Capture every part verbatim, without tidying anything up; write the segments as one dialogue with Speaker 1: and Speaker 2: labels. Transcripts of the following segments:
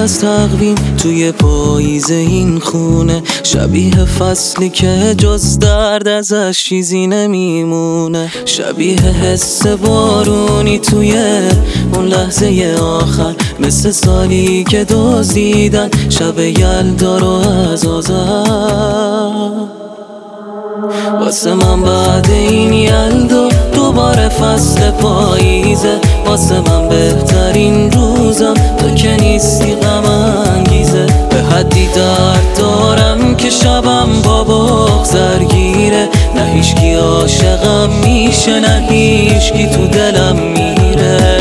Speaker 1: از تقویم توی پاییز این خونه، شبیه فصلی که جز درد ازش چیزی نمیمونه، شبیه حس بارونی توی اون لحظه آخر، مثل سالی که دزدیدن شب یلدا رو از آذر. واسه من بعد این یلدا دوباره فصل پاییزه، واسه من بهترین روزم تو که نیستی غم انگیزه. به حدی درد دارم که شبم با بغض درگیره، نه هیچکی عاشقم میشه نه هیچکی تو دلم میره.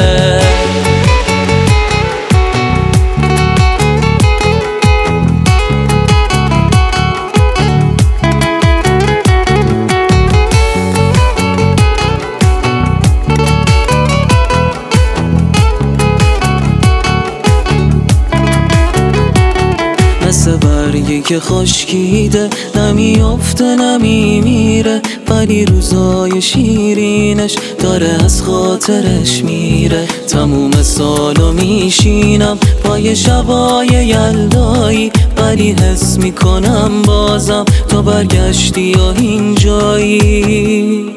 Speaker 1: مثل برگی که خشکیده، نمیافته نمیمیره، ولی روزای شیرینش داره از خاطرش میره. تموم سالو میشینم پای شبای یلدایی، ولی حس میکنم بازم تو برگشتی یا اینجایی.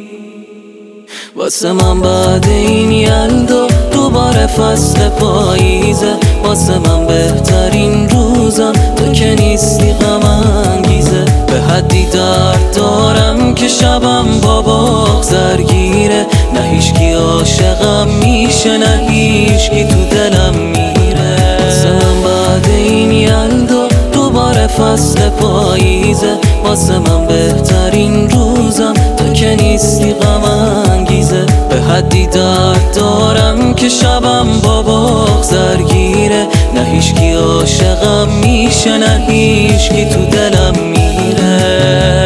Speaker 1: واسه من بعد این یلدا دوباره فصل پاییزه، واسه من بهترین روزم تو که نیستی غم انگیزه. به حدی درد دارم که شبم با بغض درگیره، نه هیچکی عاشقم میشه نه هیچکی تو دلم میره. واسه من بعد این یلدا دوباره فصل پاییزه، واسه من بهترین روزم تو که نیستی غم انگیزه. به حدی درد دارم که شبم با بغض درگیره، نه هیچکی عاشقم میشه نه هیچکی تو دلم میره.